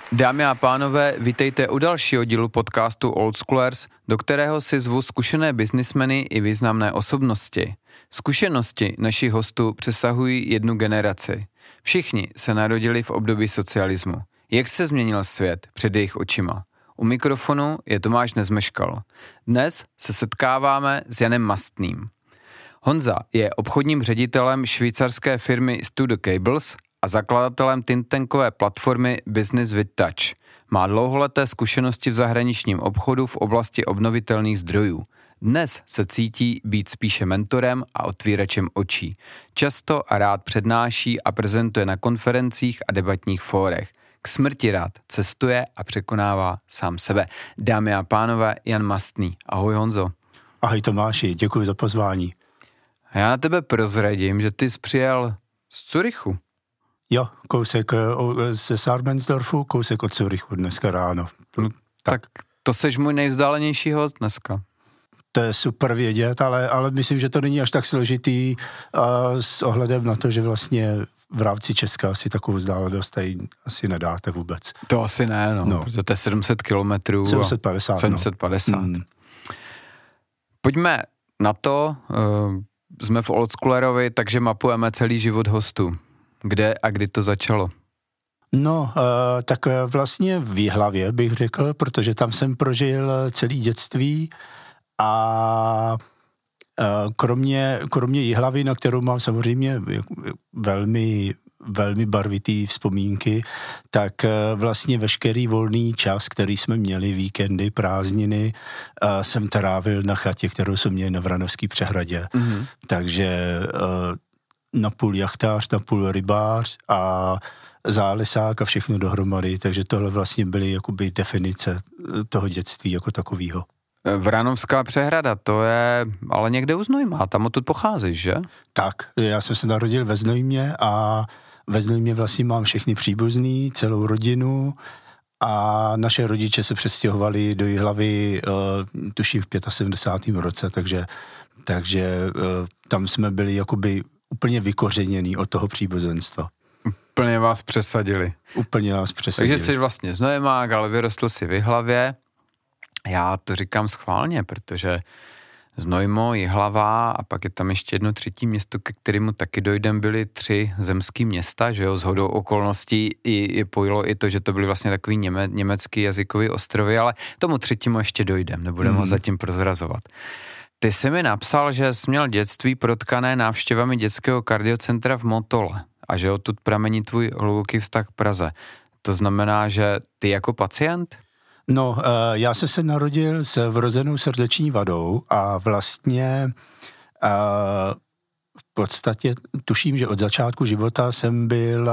Dámy a pánové, vítejte u dalšího dílu podcastu Old Schoolers, do kterého si zvu zkušené biznismeny i významné osobnosti. Zkušenosti našich hostů přesahují jednu generaci. Všichni se narodili v období socialismu. Jak se změnil svět před jejich očima? U mikrofonu je Tomáš Nezmeškal. Dnes se setkáváme s Janem Mastným. Honza je obchodním ředitelem švýcarské firmy Studio Cables a zakladatelem thinktankové platformy Business with Touch. Má dlouholeté zkušenosti v zahraničním obchodu v oblasti obnovitelných zdrojů. Dnes se cítí být spíše mentorem a otvíračem očí. Často a rád přednáší a prezentuje na konferencích a debatních fórech. K smrti rád cestuje a překonává sám sebe. Dámy a pánové, Jan Mastný. Ahoj Honzo. Ahoj Tomáši, děkuji za pozvání. A já na tebe prozradím, že ty jsi přijel z Curychu. Jo, kousek ze Sarmensdorfu, kousek od Curychu dneska ráno. No, tak to seš můj nejvzdálenější host dneska. To je super vědět, ale myslím, že to není až tak složitý s ohledem na to, že vlastně v rámci Česka si takovou vzdálenost tady asi nedáte vůbec. To asi ne, no. Protože to je 700 kilometrů. 750. 750. Pojďme na to, jsme v Old Schoolerovi, takže mapujeme celý život hostů. Kde a kdy to začalo? No, tak vlastně v Jihlavě bych řekl, protože tam jsem prožil celý dětství a kromě Jihlavy, na kterou mám samozřejmě velmi, velmi barvitý vzpomínky, tak vlastně veškerý volný čas, který jsme měli, víkendy, prázdniny, jsem trávil na chatě, kterou jsme měli na Vranovský přehradě. Mm-hmm. Takže napůl jachtář, napůl rybář a zálesák a všechno dohromady, takže tohle vlastně byly jakoby definice toho dětství jako takového. Vranovská přehrada, to je ale někde u Znojma, tam odtud pocházíš, že? Tak, já jsem se narodil ve Znojmě a ve Znojmě vlastně mám všechny příbuzný, celou rodinu a naše rodiče se přestěhovali do Jihlavy, tuším v 75. roce, takže tam jsme byli jakoby úplně vykořeněný od toho příbuzenstva. Úplně vás přesadili. Úplně nás přesadili. Takže jsi vlastně Znojemák, ale vyrostl si v Jihlavě. Já to říkám schválně, protože Znojmo, Jihlava a pak je tam ještě jedno třetí město, ke kterému taky dojdem, byly 3 zemský města, že jo, shodou okolností i pojilo i to, že to byly vlastně takový německý jazykový ostrovy, ale tomu třetímu ještě dojdem, nebudeme ho zatím prozrazovat. Ty jsi mi napsal, že jsi měl dětství protkané návštěvami dětského kardiocentra v Motole a že odtud pramení tvůj hluboký vztah k Praze. To znamená, že ty jako pacient? No, já jsem se narodil s vrozenou srdeční vadou a vlastně v podstatě tuším, že od začátku života jsem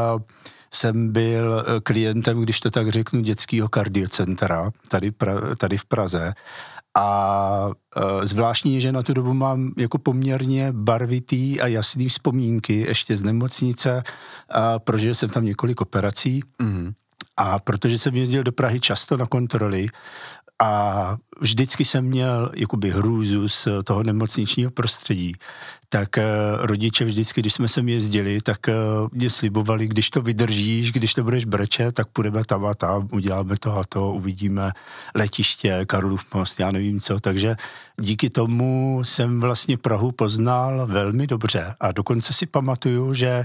byl klientem, když to tak řeknu, dětského kardiocentra tady v Praze. A zvláštní je, že na tu dobu mám jako poměrně barvitý a jasný vzpomínky ještě z nemocnice. Prožil jsem tam několik operací. Mm-hmm. A protože jsem jezdil do Prahy často na kontroly a vždycky jsem měl jakoby hrůzu z toho nemocničního prostředí, tak rodiče vždycky, když jsme sem jezdili, tak mě slibovali, když to vydržíš, když to budeš brečet, tak půjdeme tam a tam, uděláme to a to, uvidíme letiště, Karlův most, já nevím co, takže díky tomu jsem vlastně Prahu poznal velmi dobře a dokonce si pamatuju, že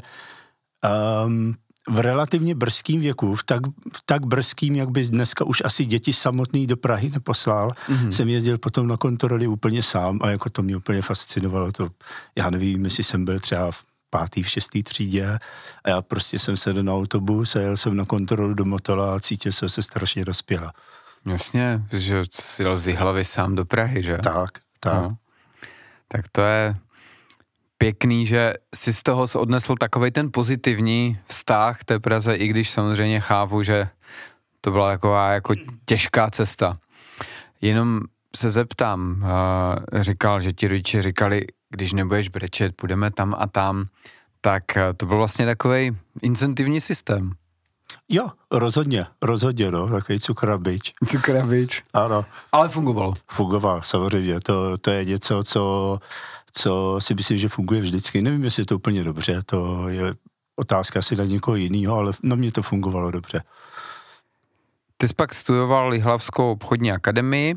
v relativně brzkým věku, v tak brzkým, jak by dneska už asi děti samotný do Prahy neposlal, jsem jezdil potom na kontroly úplně sám a jako to mě úplně fascinovalo. To, já nevím, jestli jsem byl třeba v 5., v 6. třídě a já prostě jsem sedl na autobus a jel jsem na kontrolu do Motola a cítil jsem se strašně dospěla. Jasně, že jsi jel z Jihlavy sám do Prahy, že? Tak. No. Tak to je pěkný, že si z toho odnesl takovej ten pozitivní vztah té Praze, i když samozřejmě chápu, že to byla taková jako těžká cesta. Jenom se zeptám, říkal, že ti rodiče říkali, když nebudeš brečet, půjdeme tam a tam, tak to byl vlastně takovej incentivní systém. Jo, rozhodně, no, takový cukrabič. Cukrabič. Ano. Ale fungovalo. Fungoval, samozřejmě, to je něco, co si myslím, že funguje vždycky. Nevím, jestli je to úplně dobře, to je otázka asi na někoho jiného, ale na mě to fungovalo dobře. Ty jsi pak studoval Jihlavskou obchodní akademii,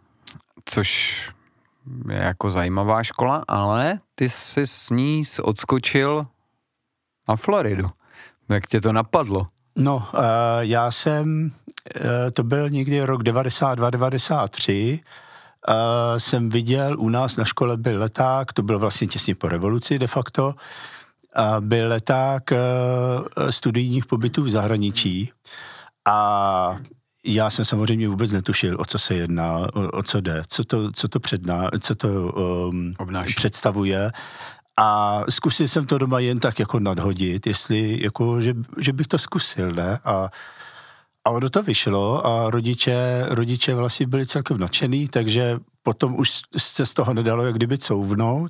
což je jako zajímavá škola, ale ty jsi s ní odskočil na Floridu. Jak tě to napadlo? No, já jsem, to byl někdy rok 92-93, jsem viděl, u nás na škole byl leták, to bylo vlastně těsně po revoluci de facto, byl leták studijních pobytů v zahraničí a já jsem samozřejmě vůbec netušil, o co se jedná, o co jde, co to představuje. A zkusil jsem to doma jen tak jako nadhodit, jestli, jako, že bych to zkusil, ne? A ono to vyšlo a rodiče vlastně byli celkem nadšený, takže potom už se z toho nedalo jak kdyby couvnout.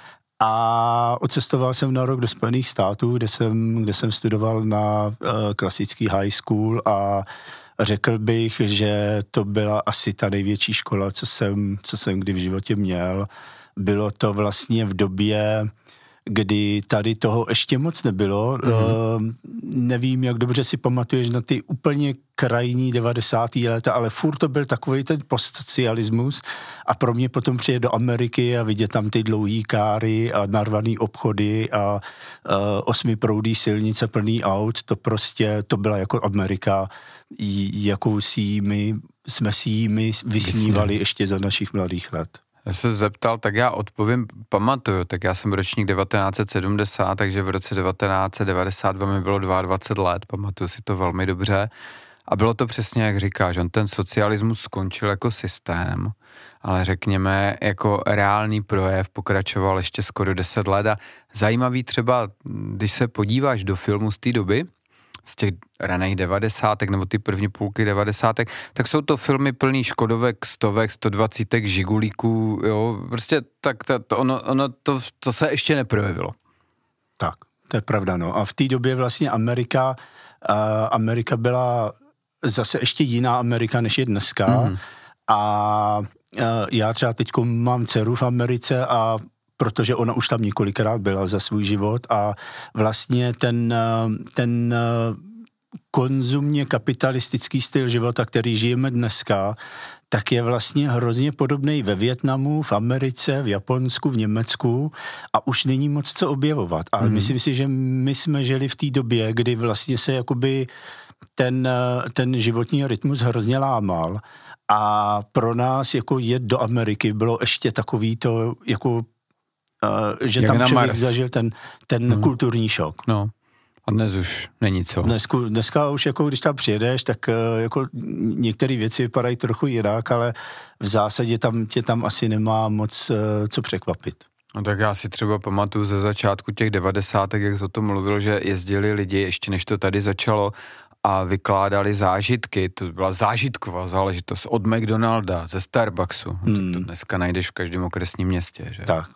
A odcestoval jsem na rok do Spojených států, kde jsem studoval na klasický high school a řekl bych, že to byla asi ta největší škola, co jsem kdy v životě měl. Bylo to vlastně v době, kdy tady toho ještě moc nebylo. Nevím, jak dobře si pamatuješ na ty úplně krajní 90. léta, ale furt to byl takový ten postsocialismus a pro mě potom přijet do Ameriky a vidět tam ty dlouhý káry a narvaný obchody a 8proudý silnice plný aut, to byla jako Amerika, jakou jsme si jí vysnívali ještě za našich mladých let. Já se zeptal, tak já odpovím, pamatuju, tak já jsem ročník 1970, takže v roce 1992 mi bylo 22 let, pamatuju si to velmi dobře. A bylo to přesně, jak říkáš, on ten socialismus skončil jako systém, ale řekněme, jako reálný projev pokračoval ještě skoro 10 let a zajímavý třeba, když se podíváš do filmu z té doby, z těch raných 90. nebo ty první půlky 90. tak jsou to filmy plný Škodovek, 100, 120, Žigulíků, jo, prostě tak to se ještě neprojevilo. Tak, to je pravda, no. A v té době vlastně Amerika byla zase ještě jiná Amerika, než je dneska. A já třeba teďko mám dceru v Americe a protože ona už tam několikrát byla za svůj život a vlastně ten konzumně kapitalistický styl života, který žijeme dneska, tak je vlastně hrozně podobný ve Vietnamu, v Americe, v Japonsku, v Německu a už není moc co objevovat. Ale myslím si, že my jsme žili v té době, kdy vlastně se jakoby ten životní rytmus hrozně lámal a pro nás jako jet do Ameriky bylo ještě takový to jako že jak tam člověk zažil ten kulturní šok. No, a dnes už není co. Dneska už jako když tam přijedeš, tak jako některé věci vypadají trochu jinak, ale v zásadě tě tam asi nemá moc co překvapit. No tak já si třeba pamatuju ze začátku těch 90, jak jsi o tom mluvil, že jezdili lidi, ještě než to tady začalo, a vykládali zážitky, to byla zážitková záležitost od McDonalda, ze Starbucksu. To dneska najdeš v každém okresním městě, že? Tak.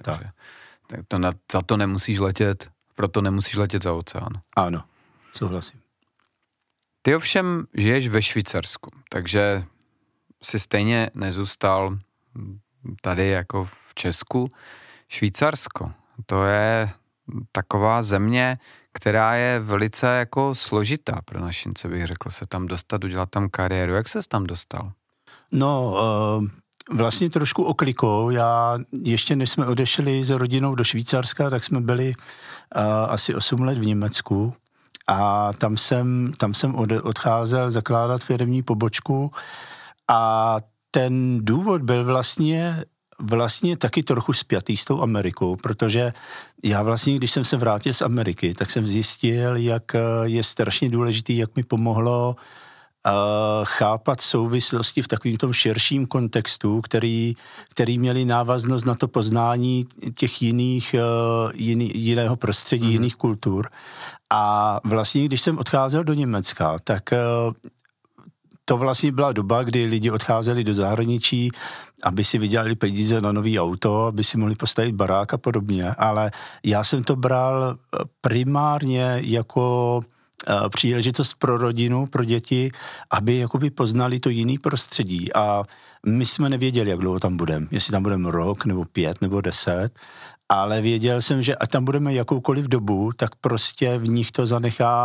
Za to nemusíš letět, proto nemusíš letět za oceán. Ano, souhlasím. Ty ovšem žiješ ve Švýcarsku, takže si stejně nezůstal tady jako v Česku. Švýcarsko, to je taková země, která je velice jako složitá pro našince, bych řekl, se tam dostat, udělat tam kariéru. Jak ses tam dostal? No, vlastně trošku oklikou. Já ještě než jsme odešli s rodinou do Švýcarska, tak jsme byli asi 8 let v Německu a tam jsem odcházel zakládat firemní pobočku a ten důvod byl vlastně taky trochu spjatý s tou Amerikou, protože já vlastně, když jsem se vrátil z Ameriky, tak jsem zjistil, jak je strašně důležitý, jak mi pomohlo chápat souvislosti v takovým tom širším kontextu, který měli návaznost na to poznání těch jiného prostředí, jiných kultur. A vlastně, když jsem odcházel do Německa, tak to vlastně byla doba, kdy lidi odcházeli do zahraničí, aby si vydělali peníze na nový auto, aby si mohli postavit barák a podobně, ale já jsem to bral primárně jako příležitost pro rodinu, pro děti, aby jakoby poznali to jiný prostředí a my jsme nevěděli, jak dlouho tam budeme, jestli tam budeme rok, nebo 5, nebo 10, ale věděl jsem, že ať tam budeme jakoukoliv dobu, tak prostě v nich to zanechá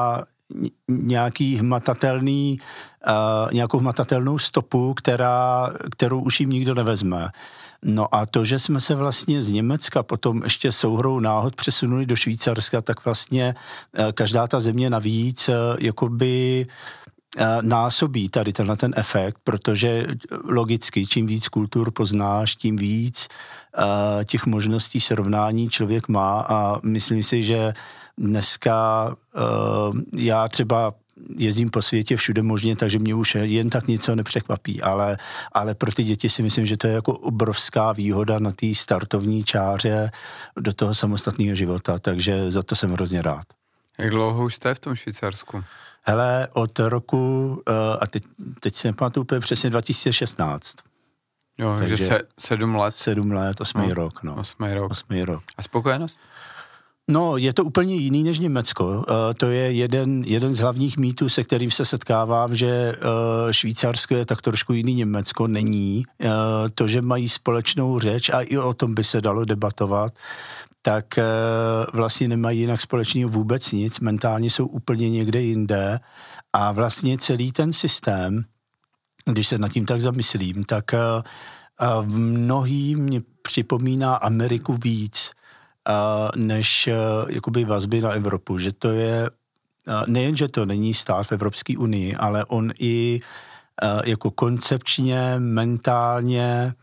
nějakou hmatatelnou stopu, kterou už jim nikdo nevezme. No a to, že jsme se vlastně z Německa potom ještě souhrou náhod přesunuli do Švýcarska, tak vlastně každá ta země navíc jakoby násobí tady ten efekt, protože logicky, čím víc kultur poznáš, tím víc těch možností srovnání člověk má a myslím si, že dneska já třeba jezdím po světě všude možně, takže mě už jen tak něco nepřekvapí, ale pro ty děti si myslím, že to je jako obrovská výhoda na té startovní čáře do toho samostatného života, takže za to jsem hrozně rád. Jak dlouho už jste v tom Švýcarsku? Hele, od roku, a teď si nepamatuju úplně přesně, 2016. Jo, takže 7 let. 7 let, 8. rok. No. 8. rok. A spokojenost? No, je to úplně jiný než Německo. To je jeden z hlavních mýtů, se kterým se setkávám, že Švýcarsko je tak trošku jiný Německo. Není. To, že mají společnou řeč a i o tom by se dalo debatovat, tak vlastně nemají jinak společného vůbec nic. Mentálně jsou úplně někde jinde a vlastně celý ten systém, když se nad tím tak zamyslím, tak v mnohý mě připomíná Ameriku víc, než jakoby vazby na Evropu, že to je, nejen, že to není stát v Evropské unii, ale on i jako koncepčně, mentálně,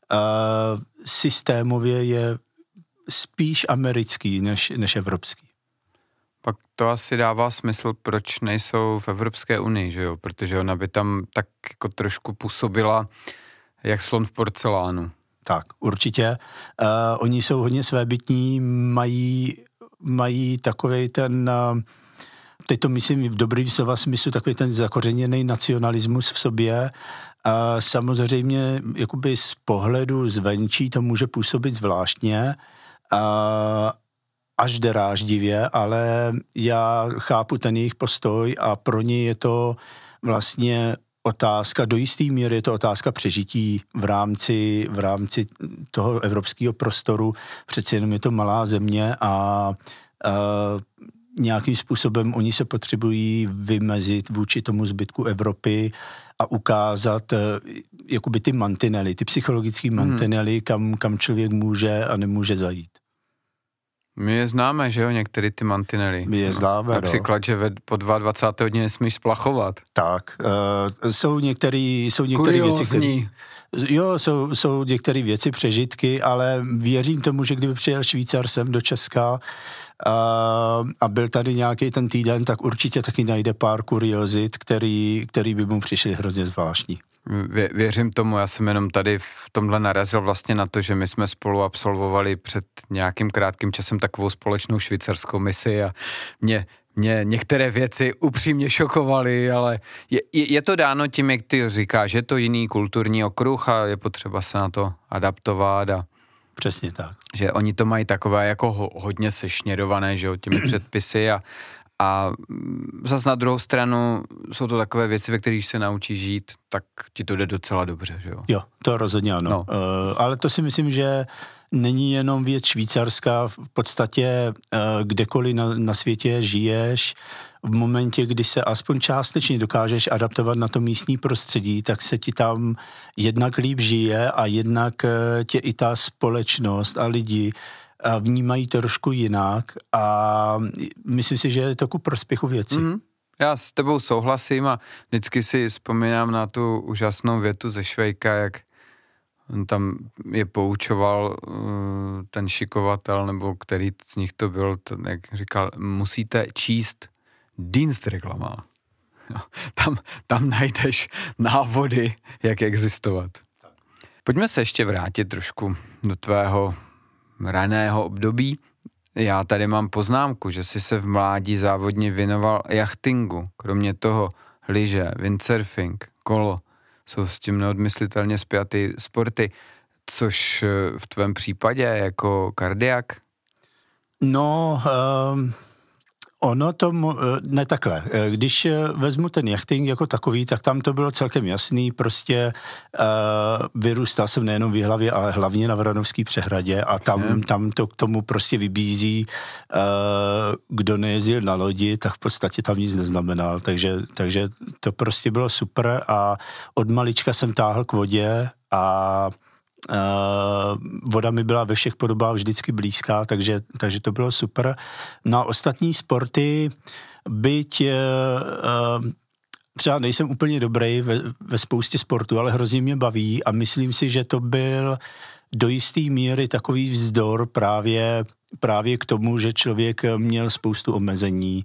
systémově je spíš americký než evropský. Pak to asi dává smysl, proč nejsou v Evropské unii, že jo? Protože ona by tam tak jako trošku působila jak slon v porcelánu. Tak, určitě. Oni jsou hodně svébytní, mají takovej ten, teď to myslím v dobrým slova smyslu, takový ten zakořeněný nacionalismus v sobě. Samozřejmě jakoby z pohledu zvenčí to může působit zvláštně, až dráždivě, ale já chápu ten jejich postoj a pro ně je to vlastně otázka, do jistý míry je to otázka přežití v rámci toho evropského prostoru. Přeci jenom je to malá země a nějakým způsobem oni se potřebují vymezit vůči tomu zbytku Evropy a ukázat jakoby ty mantinely, ty psychologické mantinely, kam člověk může a nemůže zajít. My je známe, že jo, některé ty mantinely. My je známe, například, že po 22. hodině nesmíš splachovat. Tak, jsou některé věci, jsou některé věci, přežitky, ale věřím tomu, že kdyby přijel Švýcar sem do Česka a byl tady nějaký ten týden, tak určitě taky najde pár kuriozit, který by mu přišly hrozně zvláštní. Věřím tomu, já jsem jenom tady v tomhle narazil vlastně na to, že my jsme spolu absolvovali před nějakým krátkým časem takovou společnou švýcarskou misi a mě některé věci upřímně šokovaly, ale je to dáno tím, jak ty říkáš, že je to jiný kulturní okruh a je potřeba se na to adaptovat a přesně tak. Že oni to mají takové jako hodně sešněrované, že jo, těmi předpisy a zase na druhou stranu jsou to takové věci, ve kterých se naučí žít, tak ti to jde docela dobře, že jo? Jo, to rozhodně ano. No. Ale to si myslím, že není jenom věc Švýcarska, v podstatě kdekoliv na světě žiješ, v momentě, kdy se aspoň částečně dokážeš adaptovat na to místní prostředí, tak se ti tam jednak líp žije a jednak tě i ta společnost a lidi vnímají to trošku jinak a myslím si, že je to ku prospěchu věci. Mm-hmm. Já s tebou souhlasím a vždycky si vzpomínám na tu úžasnou větu ze Švejka, jak on tam je poučoval ten šikovatel, nebo který z nich to byl, jak říkal, musíte číst Dienstreklama. Tam najdeš návody, jak existovat. Pojďme se ještě vrátit trošku do tvého raného období. Já tady mám poznámku, že jsi se v mládí závodně věnoval jachtingu. Kromě toho lyže, windsurfing, kolo jsou s tím neodmyslitelně spjaty sporty, což v tvém případě jako kardiak? No, Ono to, ne takhle, když vezmu ten jachting jako takový, tak tam to bylo celkem jasný, prostě vyrůstal jsem nejenom v Jihlavě, ale hlavně na Vranovský přehradě a tam to k tomu prostě vybízí, kdo nejezdil na lodi, tak v podstatě tam nic neznamenal, takže to prostě bylo super a od malička jsem táhl k vodě a voda mi byla ve všech podobách vždycky blízká, takže to bylo super. Na ostatní sporty, byť třeba nejsem úplně dobrý ve spoustě sportů, ale hrozně mě baví a myslím si, že to byl do jisté míry takový vzdor právě k tomu, že člověk měl spoustu omezení.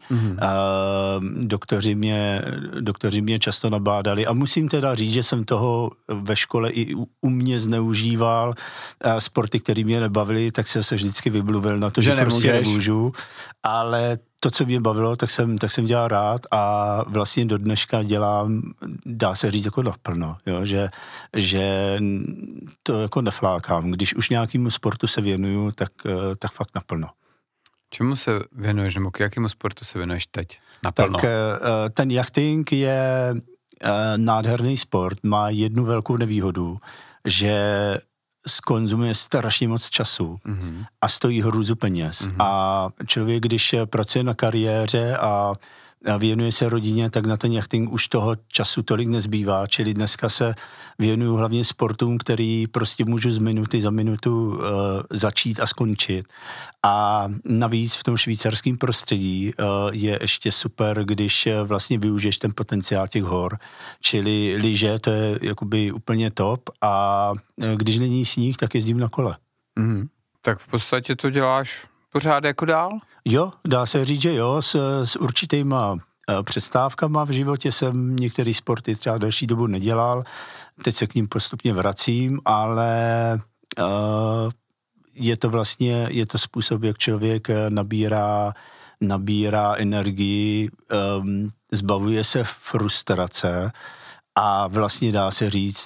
Doktoři mě často nabádali a musím teda říct, že jsem toho ve škole i u mě zneužíval. Sporty, které mě nebavily, tak jsem se vždycky vymluvil na to, že prostě nemůžu. Ale to, co mě bavilo, tak jsem dělal rád a vlastně do dneška dělám, dá se říct, jako naplno, jo? Že to jako neflákám. Když už nějakému sportu se věnuju, tak fakt naplno. Čemu se věnuješ, nebo k jakému sportu se věnuješ teď naplno? Tak ten jachting je nádherný sport, má jednu velkou nevýhodu, že skonzumuje strašně moc času a stojí hrůzu peněz. A člověk, když pracuje na kariéře a věnuje se rodině, tak na ten jachting už toho času tolik nezbývá, čili dneska se věnuju hlavně sportům, který prostě můžu z minuty za minutu začít a skončit. A navíc v tom švýcarském prostředí je ještě super, když vlastně využiješ ten potenciál těch hor, čili lyže, to je jakoby úplně top a když není sníh, tak jezdím na kole. Tak v podstatě to děláš pořád jako dál? Jo, dá se říct, že jo, s určitýma přestávkama v životě jsem některé sporty třeba delší dobu nedělal, teď se k ním postupně vracím, ale je to způsob, jak člověk nabírá energii, zbavuje se frustrace a vlastně dá se říct,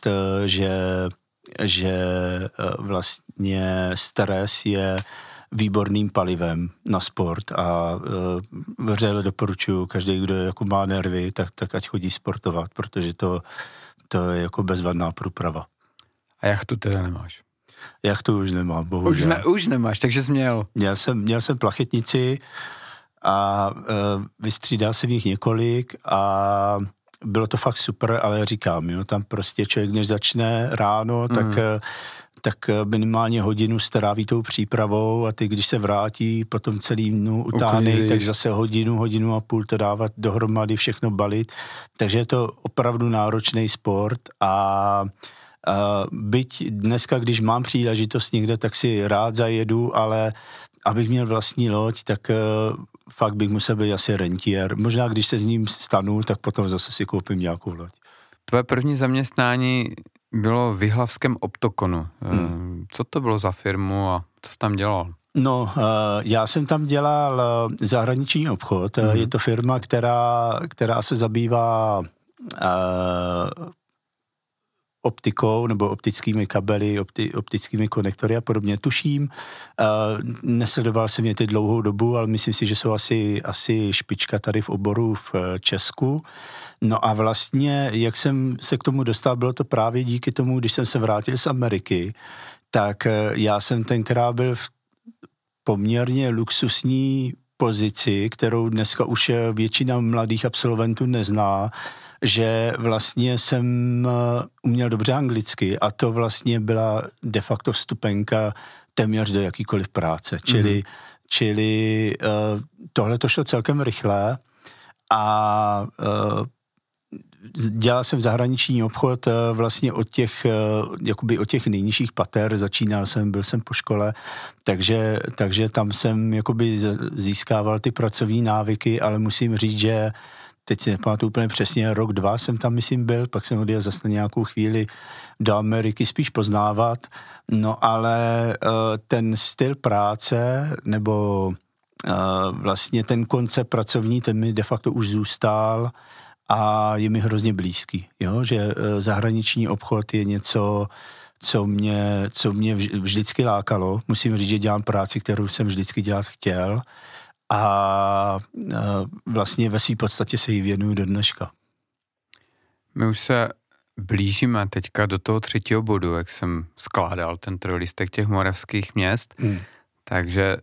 že vlastně stres je výborným palivem na sport a vřele doporučuji každý, kdo jako má nervy, tak ať chodí sportovat, protože to je jako bezvadná průprava. A jachtu teda nemáš? Jachtu už nemám, bohužel. Už nemáš, takže jsi měl. Měl jsem plachetnici a vystřídal jsem jich několik a bylo to fakt super, ale říkám, jo, tam prostě člověk, než začne ráno, tak minimálně hodinu stráví tou přípravou a ty, když se vrátí potom celý dnu utáhnej, tak zase hodinu a půl to dávat dohromady, všechno balit. Takže je to opravdu náročný sport a byť dneska, když mám příležitost někde, tak si rád zajedu, ale abych měl vlastní loď, tak fakt bych musel být asi rentiér. Možná, když se s ním stanu, tak potom zase si koupím nějakou loď. Tvoje první zaměstnání bylo v jihlavském Optokonu. Co to bylo za firmu a co jsi tam dělal? No, já jsem tam dělal zahraniční obchod. Je to firma, která se zabývá optikou nebo optickými kabely, optickými konektory a podobně. Tuším, nesledoval jsem je teď dlouhou dobu, ale myslím si, že jsou asi špička tady v oboru v Česku. No a vlastně, jak jsem se k tomu dostal, bylo to právě díky tomu, když jsem se vrátil z Ameriky, tak já jsem tenkrát byl v poměrně luxusní pozici, kterou dneska už většina mladých absolventů nezná, že vlastně jsem uměl dobře anglicky a to vlastně byla de facto vstupenka téměř do jakýkoliv práce. Čili tohle to šlo celkem rychle a dělal jsem zahraniční obchod vlastně od těch nejnižších pater, byl jsem po škole, takže tam jsem jakoby získával ty pracovní návyky, ale musím říct, že teď si nepamatuju úplně přesně, rok, 2 jsem tam, myslím, byl, pak jsem odjel zase na nějakou chvíli do Ameriky spíš poznávat, no ale ten styl práce, nebo vlastně ten koncept pracovní, ten mi de facto už zůstal a je mi hrozně blízký, jo? Že zahraniční obchod je něco, co mě vždycky lákalo. Musím říct, že dělám práci, kterou jsem vždycky dělat chtěl a vlastně ve své podstatě se jí věnuju do dneška. My už se blížíme teďka do toho 3. bodu, jak jsem skládal ten trojlistek těch moravských měst, takže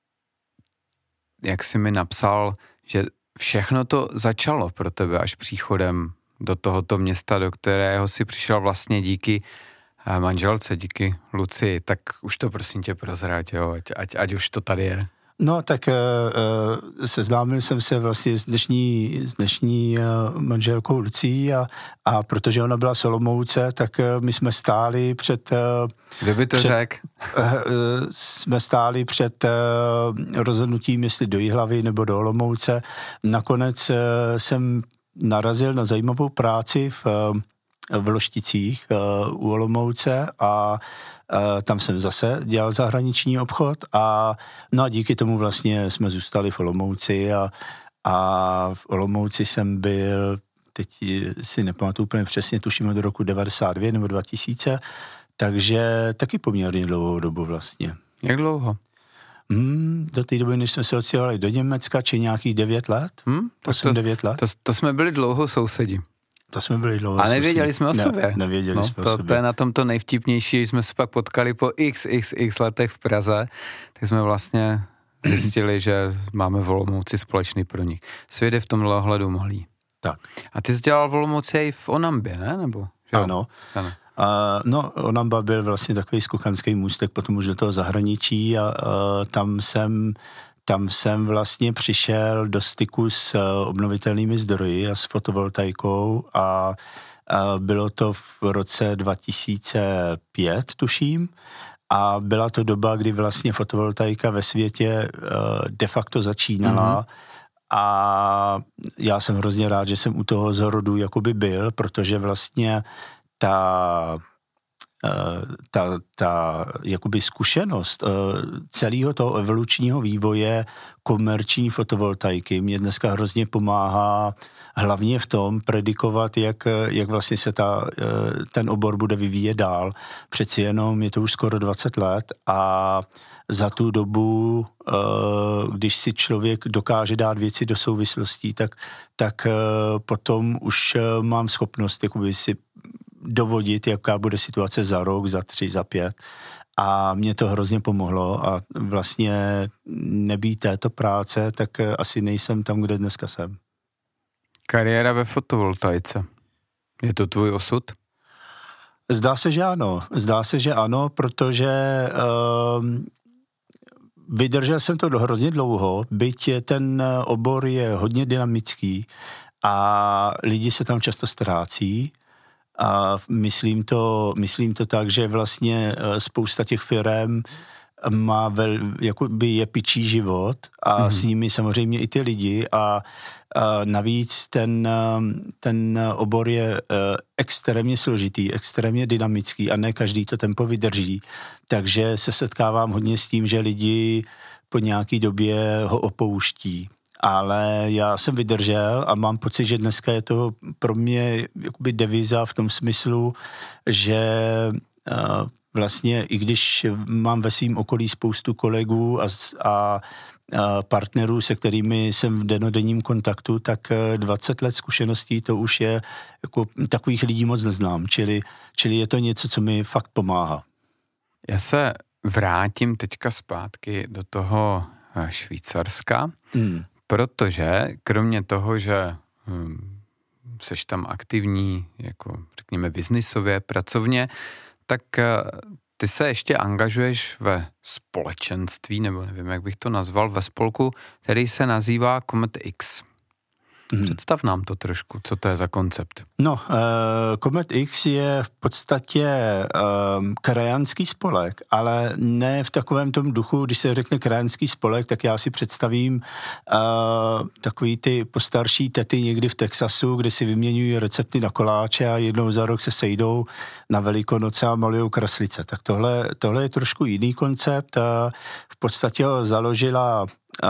jak jsi mi napsal, že všechno to začalo pro tebe až příchodem do tohoto města, do kterého si přišel vlastně díky manželce, díky Lucii, tak už to prosím tě prozrať, jo, ať už to tady je. No, tak seznámil jsem se vlastně s dnešní manželkou Lucí a protože ona byla z Olomouce, tak my jsme stáli před... Kdo by to řekl? Jsme stáli před rozhodnutím, jestli do Jihlavy nebo do Olomouce. Nakonec jsem narazil na zajímavou práci v Lošticích u Olomouce a tam jsem zase dělal zahraniční obchod a díky tomu vlastně jsme zůstali v Olomouci a v Olomouci jsem byl, teď si nepamatuju úplně přesně, tuším od roku 92 nebo 2000, takže taky poměrně dlouhou dobu vlastně. Jak dlouho? Do té doby, než jsme se odstěhovali do Německa, či nějakých 9 let. 8-9 let. To jsme byli dlouho sousedi. To jsme byli dlouho. A nevěděli jsme o sobě. Nevěděli jsme o sobě. To je na tom to nejvtipnější, že jsme se pak potkali po x letech v Praze, tak jsme vlastně zjistili, že máme v Olomouci společný průnik. Svět je v tomhle ohledu malý. Tak. A ty jsi dělal v Olomouci i v Onambě, ne? Nebo, ano. Onamba byl vlastně takový skokanský můstek potom už do toho zahraničí a tam jsem vlastně přišel do styku s obnovitelnými zdroji a s fotovoltaikou a bylo to v roce 2005, tuším, a byla to doba, kdy vlastně fotovoltaika ve světě de facto začínala a já jsem hrozně rád, že jsem u toho zrodu jakoby byl, protože vlastně ta jakoby zkušenost celého toho evolučního vývoje komerční fotovoltaiky mě dneska hrozně pomáhá hlavně v tom predikovat, jak vlastně se ten obor bude vyvíjet dál. Přeci jenom je to už skoro 20 let a za tu dobu, když si člověk dokáže dát věci do souvislostí, tak potom už mám schopnost jakoby si dovodit, jaká bude situace za rok, za 3, za 5. A mě to hrozně pomohlo a vlastně nebýt této práce, tak asi nejsem tam, kde dneska jsem. Kariéra ve fotovoltaice. Je to tvůj osud? Zdá se, že ano, protože vydržel jsem to hrozně dlouho, byť ten obor je hodně dynamický a lidi se tam často ztrácí. A myslím to tak, že vlastně spousta těch firem má jakoby je pičí život a s nimi samozřejmě i ty lidi a navíc ten obor je extrémně složitý, extrémně dynamický a ne každý to tempo vydrží. Takže se setkávám hodně s tím, že lidi po nějaký době ho opouští. Ale já jsem vydržel a mám pocit, že dneska je to pro mě jakoby deviza v tom smyslu, že vlastně i když mám ve svém okolí spoustu kolegů a partnerů, se kterými jsem v dennodenním kontaktu, tak 20 let zkušeností to už je, jako takových lidí moc neznám, čili je to něco, co mi fakt pomáhá. Já se vrátím teďka zpátky do toho Švýcarska, protože kromě toho, že seš tam aktivní, jako řekněme biznisově, pracovně, tak ty se ještě angažuješ ve společenství, nebo nevím, jak bych to nazval, ve spolku, který se nazývá Comet X. Představ nám to trošku, co to je za koncept. No, Comet X je v podstatě krajanský spolek, ale ne v takovém tom duchu, když se řekne krajanský spolek, tak já si představím takový ty postarší tety někdy v Texasu, kde si vyměňují recepty na koláče a jednou za rok se sejdou na Velikonoce a malujou kraslice. Tak tohle je trošku jiný koncept. V podstatě ho založila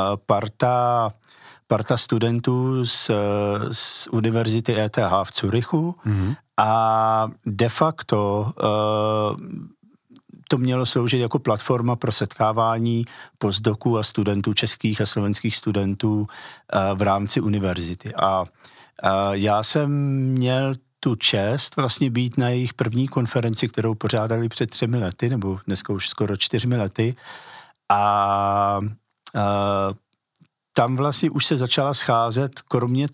parta studentů z univerzity ETH v Curychu a de facto to mělo sloužit jako platforma pro setkávání postdoků a studentů, českých a slovenských studentů v rámci univerzity. A já jsem měl tu čest vlastně být na jejich první konferenci, kterou pořádali před 3 lety, nebo dneska už skoro 4 lety. A tam vlastně už se začala scházet, kromě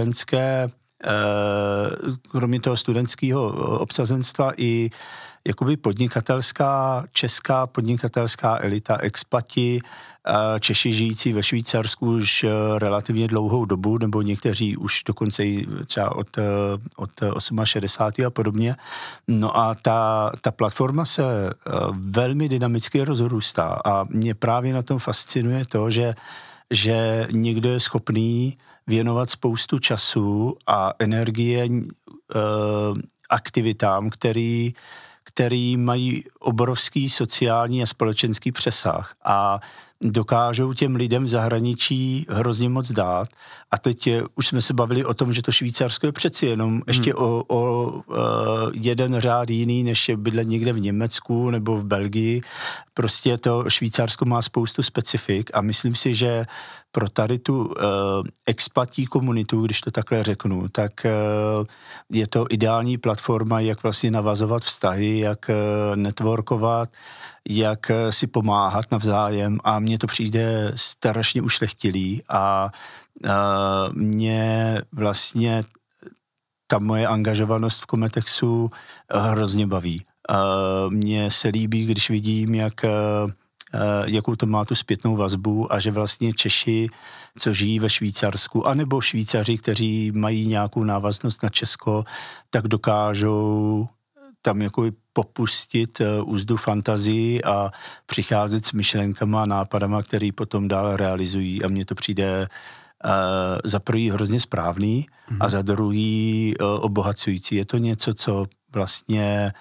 toho studentského obsazenstva i jakoby česká podnikatelská elita, expati, Češi žijící ve Švýcarsku už relativně dlouhou dobu, nebo někteří už dokonce i třeba od 68 a podobně. No a ta platforma se velmi dynamicky rozrůstá a mě právě na tom fascinuje to, že někdo je schopný věnovat spoustu času a energie aktivitám, který mají obrovský sociální a společenský přesah a dokážou těm lidem v zahraničí hrozně moc dát. A teď už jsme se bavili o tom, že to Švýcarsko je přeci jenom ještě o jeden řád jiný, než je bydlet někde v Německu nebo v Belgii. Prostě to Švýcarsko má spoustu specifik a myslím si, že pro tady tu expatí komunitu, když to takhle řeknu, tak je to ideální platforma, jak vlastně navazovat vztahy, jak networkovat, jak si pomáhat navzájem a mně to přijde strašně ušlechtilý a mě vlastně ta moje angažovanost v Cometexu hrozně baví. Mně se líbí, když vidím, jakou to má tu zpětnou vazbu a že vlastně Češi, co žijí ve Švýcarsku, anebo Švýcaři, kteří mají nějakou návaznost na Česko, tak dokážou tam jako popustit úzdu fantazii a přicházet s myšlenkama a nápadama, který potom dál realizují a mně to přijde za prvý hrozně správný a za druhý obohacující. Je to něco, co vlastně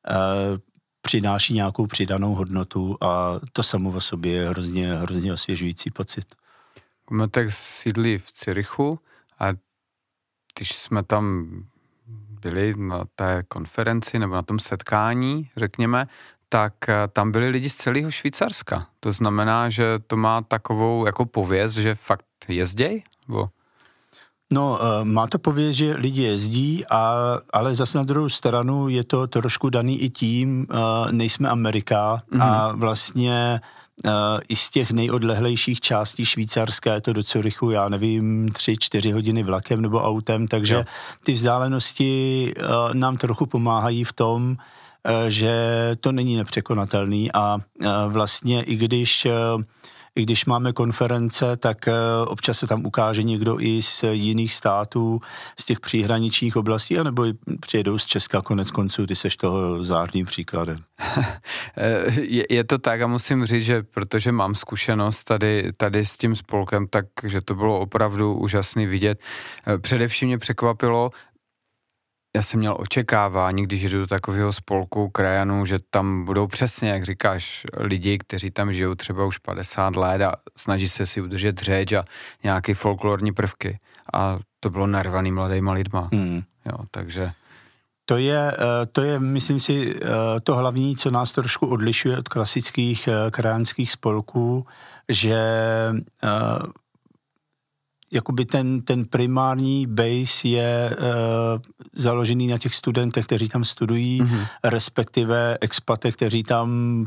přináší nějakou přidanou hodnotu a to samo o sobě je hrozně osvěžující pocit. Cometex sídlí v Curychu a když jsme tam byli na té konferenci nebo na tom setkání, řekněme, tak tam byli lidi z celého Švýcarska. To znamená, že to má takovou jako pověst, že fakt jezděj? Bo? No, má to pověst, že lidi jezdí, ale zase na druhou stranu je to trošku daný i tím, nejsme Amerika a vlastně i z těch nejodlehlejších částí Švýcarska je to do Curychu, já nevím, 3-4 hodiny vlakem nebo autem, takže ty vzdálenosti nám trochu pomáhají v tom, že to není nepřekonatelný a vlastně i když máme konference, tak občas se tam ukáže někdo i z jiných států, z těch příhraničních oblastí, anebo i přijedou z Česka, konec konců, ty seš toho zářným příkladem. Je to tak a musím říct, že protože mám zkušenost tady s tím spolkem, takže to bylo opravdu úžasný vidět. Především mě překvapilo, já jsem měl očekávání, když jdu do takového spolku krajanů, že tam budou přesně, jak říkáš, lidi, kteří tam žijou třeba už 50 let a snaží se si udržet řeč a nějaké folklorní prvky. A to bylo narvaný mladýma lidma. Jo, takže... To je, myslím si, to hlavní, co nás trošku odlišuje od klasických krajanských spolků, že jakoby ten primární base je založený na těch studentech, kteří tam studují, respektive expatech, kteří tam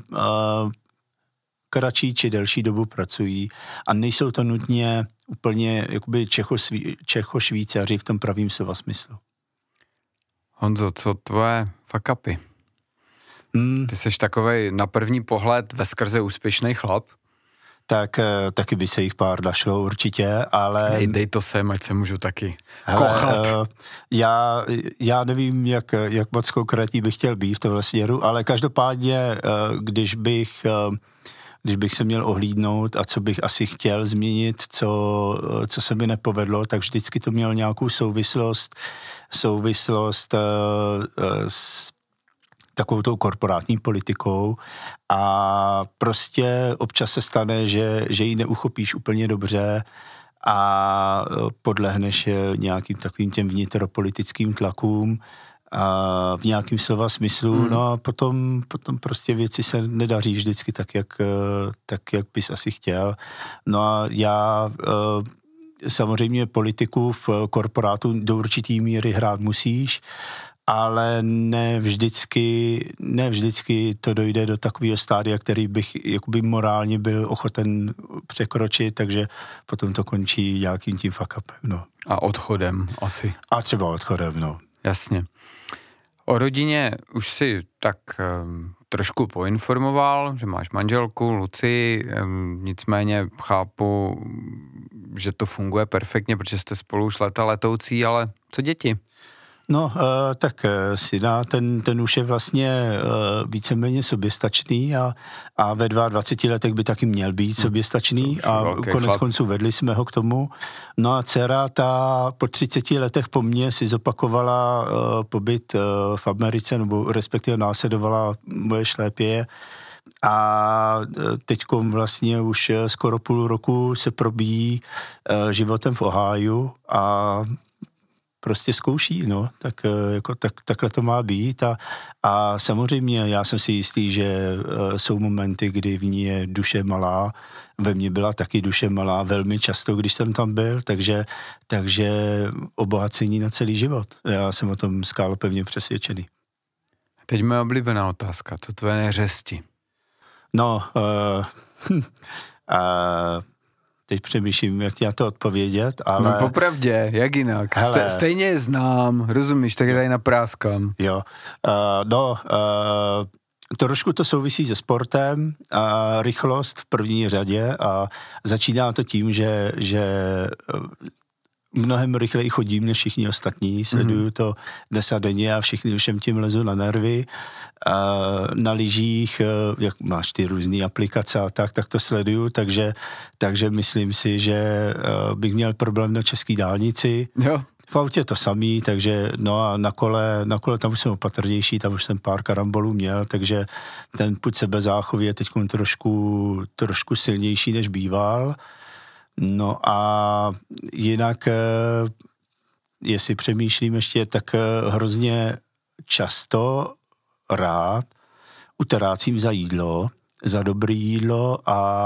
kratší či delší dobu pracují a nejsou to nutně úplně jakoby Čecho-Švýcaři v tom pravým slova smyslu. Honzo, co tvoje fuck upy? Ty seš takovej na první pohled veskrze úspěšný chlap. Tak taky by se jich pár našlo určitě, ale... Dej to sem, ať se můžu taky kochat. Já nevím, jak moc konkrétní bych chtěl být v tomhle směru, ale každopádně, když bych se měl ohlídnout a co bych asi chtěl změnit, co se mi nepovedlo, tak vždycky to mělo nějakou souvislost s takovou tou korporátní politikou a prostě občas se stane, že ji neuchopíš úplně dobře a podlehneš nějakým takovým těm vnitropolitickým tlakům v nějakým slova smyslu, no a potom prostě věci se nedaří vždycky tak, jak bys asi chtěl. No a já samozřejmě politiku v korporátu do určitý míry hrát musíš, ale ne vždycky to dojde do takového stádia, který bych jakoby morálně byl ochoten překročit, takže potom to končí nějakým tím fuck upem, no. A odchodem asi. A třeba odchodem, no. Jasně. O rodině už si tak trošku poinformoval, že máš manželku, Lucii, nicméně chápu, že to funguje perfektně, protože jste spolu už leta letoucí, ale co děti? No, tak syna, ten už je vlastně víceméně soběstačný a ve 22 letech by taky měl být soběstačný a konec konců vedli jsme ho k tomu. No a dcera, ta po 30 letech po mně si zopakovala pobyt v Americe, nebo respektive následovala moje šlépěje. A teďkom vlastně už skoro půl roku se probíjí životem v Ohiu a prostě zkouší, no, takhle to má být a samozřejmě já jsem si jistý, že jsou momenty, kdy v ní je duše malá, ve mně byla taky duše malá velmi často, když jsem tam byl, takže obohacení na celý život. Já jsem o tom skálopevně přesvědčený. Teď moje oblíbená otázka, co tvoje neřesti? No, teď přemýšlím, jak ti na to odpovědět, ale... No popravdě, jak jinak? Hele, stejně je znám, rozumíš, tak tady napráskám. Jo, trošku to souvisí se sportem, rychlost v první řadě a začíná to tím, že mnohem rychleji chodím než všichni ostatní, sleduju to dnes a denně a všem tím lezu na nervy. Na lyžích, jak máš ty různé aplikace a tak to sleduju, takže myslím si, že bych měl problém na české dálnici. Jo. V autě to samý, takže no a na kole tam už jsem opatrnější, tam už jsem pár karambolů měl, takže ten pud sebezáchovy je teď trošku silnější, než býval. No a jinak, jestli přemýšlím ještě, tak hrozně často rád utrácím za jídlo, za dobré jídlo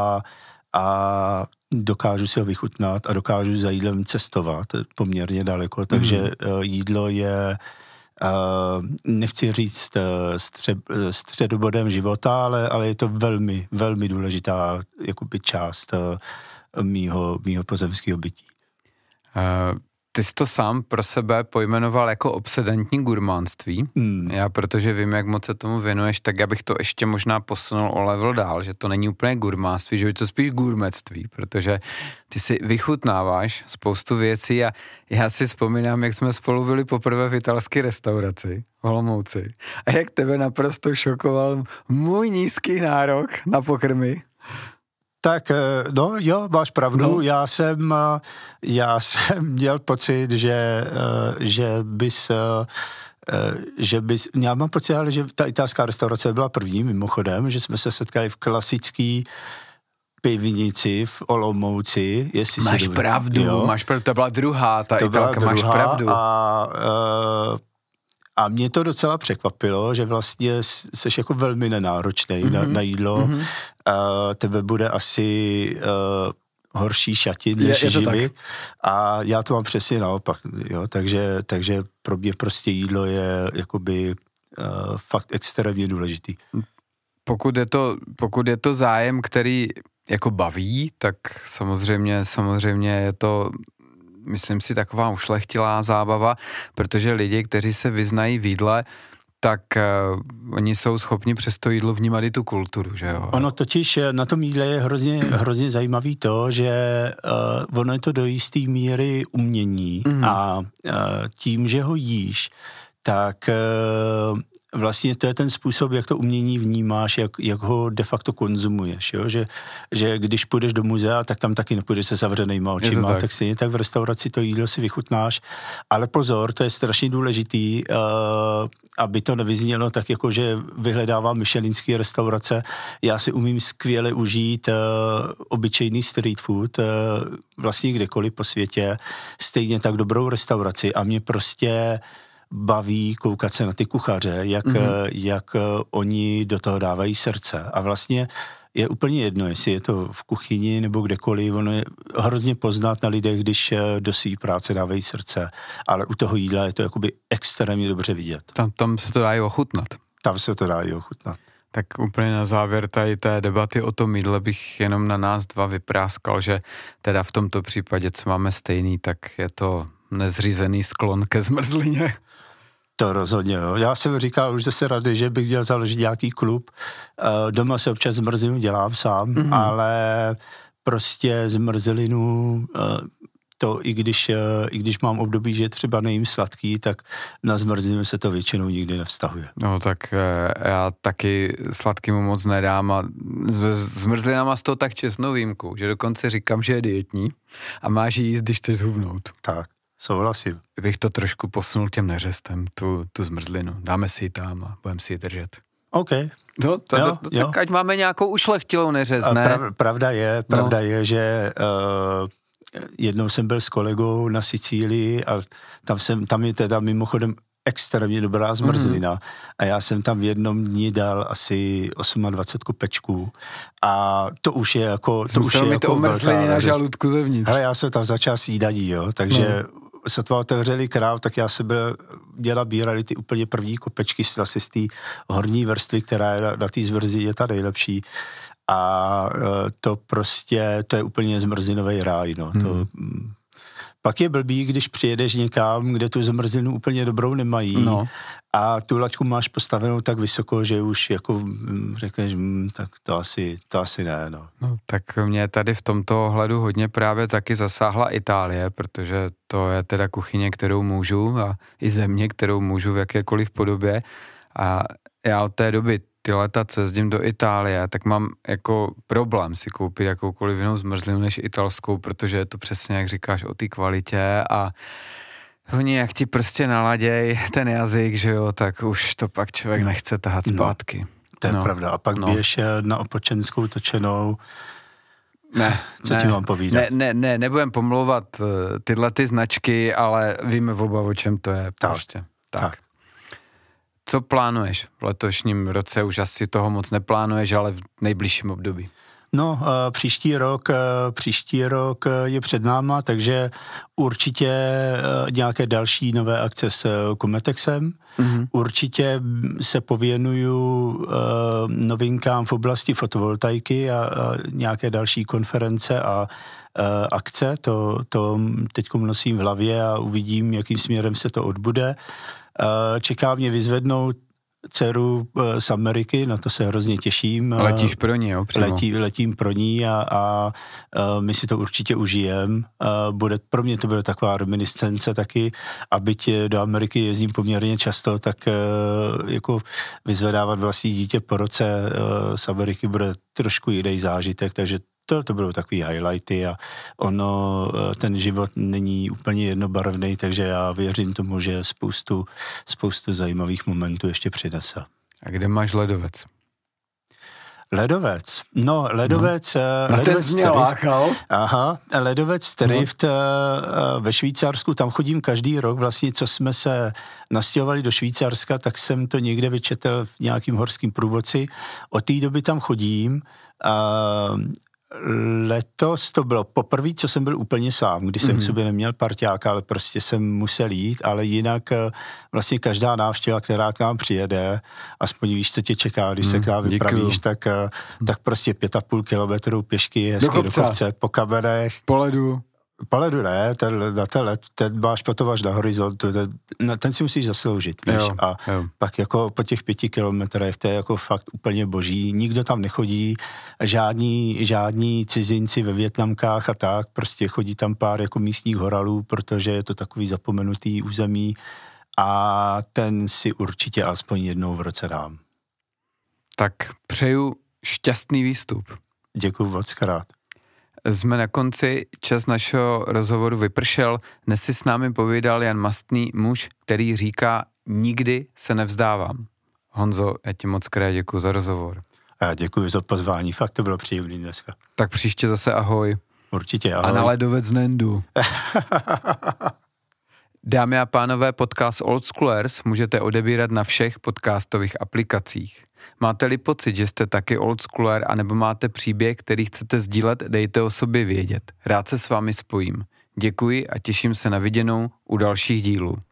a dokážu si ho vychutnat a dokážu za jídlem cestovat poměrně daleko, takže jídlo je, nechci říct středobodem života, ale je to velmi, velmi důležitá jakoby část mýho pozemského bytí. Ty jsi to sám pro sebe pojmenoval jako obsedantní gurmánství. Já, protože vím, jak moc se tomu věnuješ, tak já bych to ještě možná posunul o level dál, že to není úplně gurmánství, že je to spíš gurmetství, protože ty si vychutnáváš spoustu věcí a já si vzpomínám, jak jsme spolu byli poprvé v italské restauraci v Olomouci a jak tebe naprosto šokoval můj nízký nárok na pokrmy. Tak, no jo, máš pravdu, no. Já jsem měl pocit, že bys, já mám pocit, ale že ta italská restaurace byla první, mimochodem, že jsme se setkali v klasický pivnici v Olomouci, jestli máš si pravdu, to byla druhá, ta italka, máš pravdu. A mě to docela překvapilo, že vlastně seš jako velmi nenáročnej na jídlo. Tebe bude asi horší šatit než živit. A já to mám přesně naopak. Jo? Takže pro mě prostě jídlo je jakoby fakt extrémně důležitý. Pokud je to zájem, který jako baví, tak samozřejmě je to, myslím si, taková ušlechtilá zábava, protože lidi, kteří se vyznají v jídle, tak oni jsou schopni přes to jídlo vnímat i tu kulturu, že jo? Ono totiž na tom jídle je hrozně zajímavý to, že ono je to do jisté míry umění a tím, že ho jíš, tak vlastně to je ten způsob, jak to umění vnímáš, jak ho de facto konzumuješ, jo? Že když půjdeš do muzea, tak tam taky nepůjdeš se zavřenýma očima, tak stejně tak v restauraci to jídlo si vychutnáš, ale pozor, to je strašně důležitý, aby to nevyznělo tak, jako že vyhledávám michelinský restaurace. Já si umím skvěle užít obyčejný street food, vlastně kdekoliv po světě, stejně tak dobrou restauraci a mě prostě baví koukat se na ty kuchaře, jak oni do toho dávají srdce. A vlastně je úplně jedno, jestli je to v kuchyni nebo kdekoliv, ono je hrozně poznat na lidech, když do své práce dávají srdce, ale u toho jídla je to jakoby extrémně dobře vidět. Tam se to dá i ochutnat. Tam se to dá i ochutnat. Tak úplně na závěr tady té debaty o tom jídle bych jenom na nás dva vypráskal, že teda v tomto případě, co máme stejný, tak je to nezřízený sklon ke zmrzlině. To rozhodně, jo. Já jsem říkal už zase rady, že bych měl založit nějaký klub. Doma se občas zmrzlinu dělám sám, ale prostě zmrzlinu, to i když mám období, že třeba nejím sladký, tak na zmrzlinu se to většinou nikdy nevztahuje. No tak já taky sladkému moc nedám a zmrzlina má z toho tak čestnou výjimku, že dokonce říkám, že je dietní a máš jíst, když chceš zhubnout. Tak. Souhlasím. Bych to trošku posunul těm neřestem, tu zmrzlinu. Dáme si ji tam a budeme si ji držet. OK. No, tak ať máme nějakou ušlechtilou neřez, ne? Pravda je, že jednou jsem byl s kolegou na Sicílii a tam je teda mimochodem extrémně dobrá zmrzlina a já jsem tam v jednom dni dal asi 28 kopečků a to už je jako... To už je jako omrzlení na žaludku zevnitř. Hele, já jsem tam začal snídaní, jo, takže sotva otevřeli král, tak já jsem bírali ty úplně první kopečky z té horní vrstvy, která je na té zmrzlině ta nejlepší. A to je úplně zmrzlinový ráj, no. Pak je blbý, když přijedeš někam, kde tu zmrzlinu úplně dobrou nemají a tu laťku máš postavenou tak vysoko, že už jako řekneš, tak to asi ne, no. No, tak mě tady v tomto ohledu hodně právě taky zasáhla Itálie, protože to je teda kuchyně, kterou můžu a i země, kterou můžu v jakékoliv podobě a já od té doby ty leta, co jezdím do Itálie, tak mám jako problém si koupit jakoukoliv jinou zmrzlinu než italskou, protože je to přesně, jak říkáš, o té kvalitě a oni jak ti prostě naladěj ten jazyk, že jo, tak už to pak člověk nechce tahat zpátky. To je pravda. A pak běž na opočenskou točenou. Co ti mám povídat? Nebudem pomlouvat tyhle ty značky, ale víme oba, o čem to je. Prostě. Tak. Co plánuješ v letošním roce? Už asi toho moc neplánuješ, ale v nejbližším období. No, příští rok je před náma, takže určitě nějaké další nové akce s Cometexem. Určitě se pověnuju novinkám v oblasti fotovoltaiky a nějaké další konference a akce. To teďko nosím v hlavě a uvidím, jakým směrem se to odbude. Čeká mě vyzvednout dceru z Ameriky, na to se hrozně těším. Letíš pro ní, jo? Letím pro ní a my si to určitě užijeme. Pro mě to bude taková reminiscence taky, a byť do Ameriky jezdím poměrně často, tak jako vyzvedávat vlastní dítě po roce z Ameriky bude trošku jiný zážitek, takže to budou takový highlighty a ten život není úplně jednobarevný, takže já věřím tomu, že spoustu zajímavých momentů ještě přinese. A kde máš ledovec? Ledovec. No, ledovec mě lákal. Aha, ledovec Trift ve Švýcarsku, tam chodím každý rok, vlastně co jsme se nastěhovali do Švýcarska, tak jsem to někde vyčetl v nějakým horským průvodci. Od té doby tam chodím. Letos to bylo poprvé, co jsem byl úplně sám, když jsem k sobě neměl parťáka, ale prostě jsem musel jít, ale jinak vlastně každá návštěva, která k nám přijede, aspoň víš, co tě čeká, když se k nám vypravíš, tak prostě 5,5 kilometru pěšky hezky do kopce, po kamenech. Po ledu ne, ten máš potom až na horizontu, ten si musíš zasloužit, víš, jo. Pak jako po těch 5 kilometrech to je jako fakt úplně boží, nikdo tam nechodí, žádní cizinci ve Vietnamkách a tak, prostě chodí tam pár jako místních horalů, protože je to takový zapomenutý území a ten si určitě aspoň jednou v roce dám. Tak přeju šťastný výstup. Děkuju moc krát. Jsme na konci, čas našeho rozhovoru vypršel. Dnes si s námi povídal Jan Mastný, muž, který říká, nikdy se nevzdávám. Honzo, já ti moc krát děkuji za rozhovor. A já děkuji za pozvání, fakt to bylo příjemný dneska. Tak příště zase ahoj. Určitě ahoj. A na ledovec nendu. Dámy a pánové, podcast Old Schoolers můžete odebírat na všech podcastových aplikacích. Máte-li pocit, že jste taky old schooler, anebo máte příběh, který chcete sdílet, dejte o sobě vědět. Rád se s vámi spojím. Děkuji a těším se na viděnou u dalších dílů.